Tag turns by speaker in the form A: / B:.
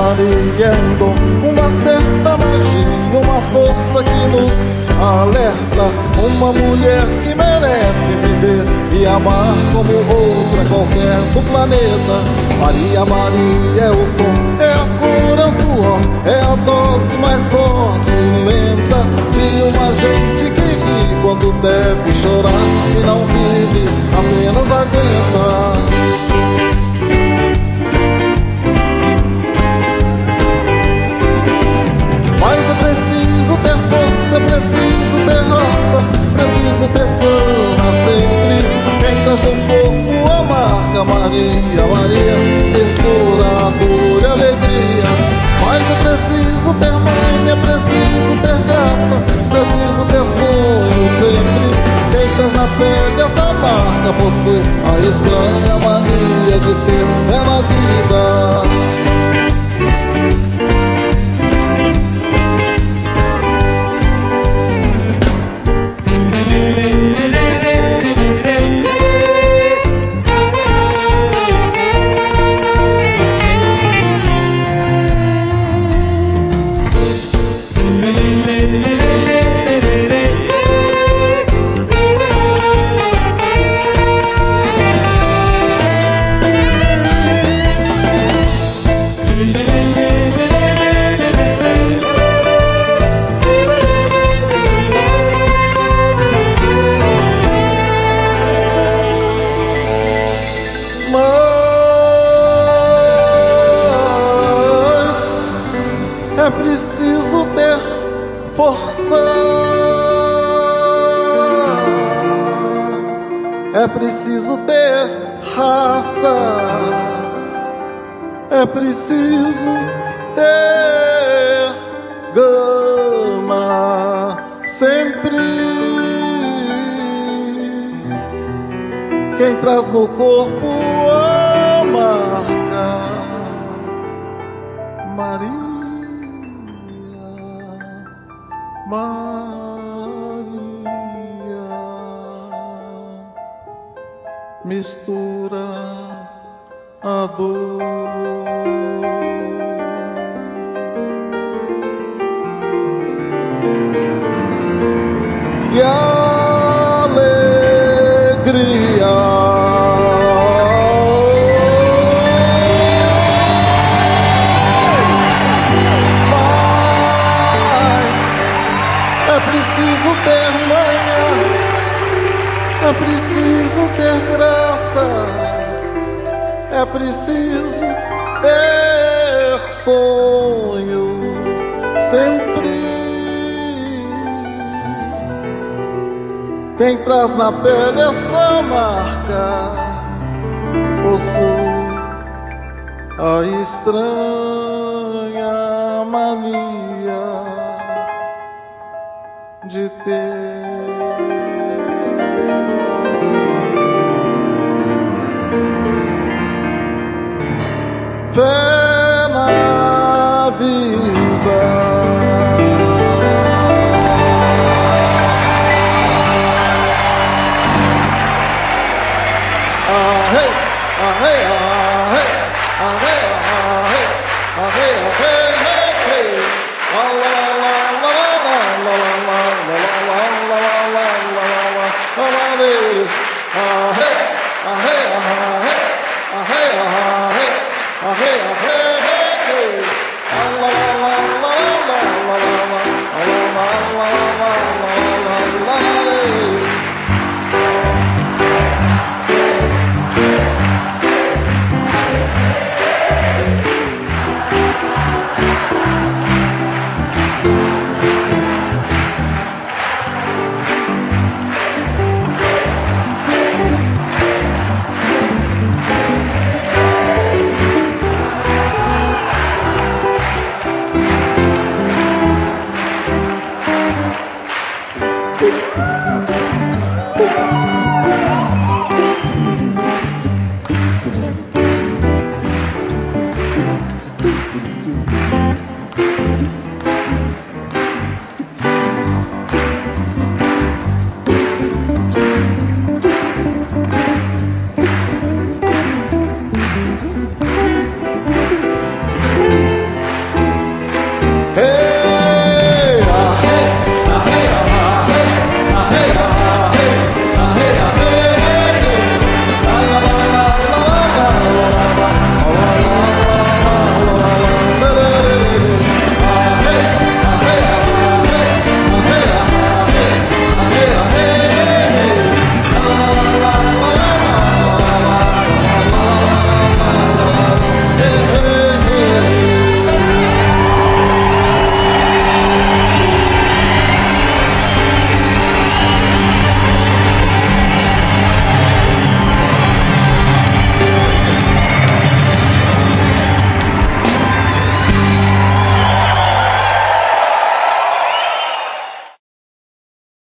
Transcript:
A: Maria é um dom, uma certa magia, uma força que nos alerta. Uma mulher que merece viver e amar como outra qualquer do planeta. Maria, Maria é o som, é a cor, é o suor, é a dose mais forte e lenta de uma gente que ri quando deve chorar e não vive, apenas aguenta. Ter força, é preciso ter raça, preciso ter cana sempre. Quem traz no corpo a marca Maria, Maria, mistura a dor e a alegria. Mas é preciso ter mãe, é preciso ter graça, preciso ter sonho sempre. Quem traz na pele essa marca possui a estranha mania de ter fé na vida. É preciso ter força, é preciso ter raça, é preciso ter gana sempre. Quem traz no corpo a marca Maria, Maria, mistura a dor e a alegria. É preciso ter manha, é preciso ter graça, é preciso ter sonho sempre. Quem traz na pele essa marca possui a estranha mania de ter fé na vida. Ahei, ahei, ahei, ahei, ahei, ahei, ahei, la la la la la la la
B: Thank you.